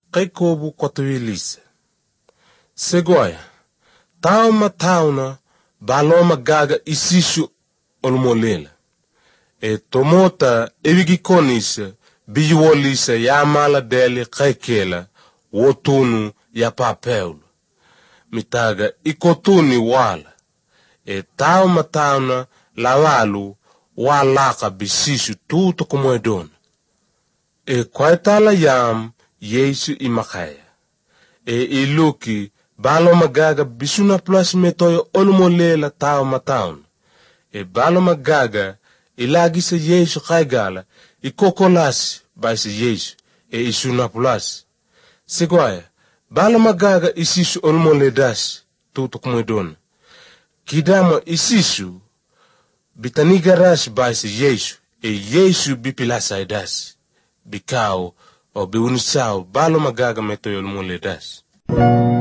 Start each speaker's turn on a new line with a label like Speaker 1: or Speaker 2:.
Speaker 1: kaikobu kotuilise. Segoya, tao matauna baloma gaga isishu olmolela. Tomota evigikonise bijuolise yamala deli kaikela wotunu ya papeulu. Mitaga ikotuni wala. Tao matauna lavalu walaka bisishu tuto kumwedona. Kwaitala yam Yesu imakaya. Iluki balo magaga bisuna plus metoyo olmolela tao matauna. Balo magaga ilagi se Yesu kaigala ikokolasi ba se Yesu isuna plus. Sigwaya balo magaga isisu olmoledas tuto kumwedona. Kidama isisu bitanigaras ba se Yesu Yesu bipilasa edas. Bikao o biunisao balo magaga metoyo olmoledas.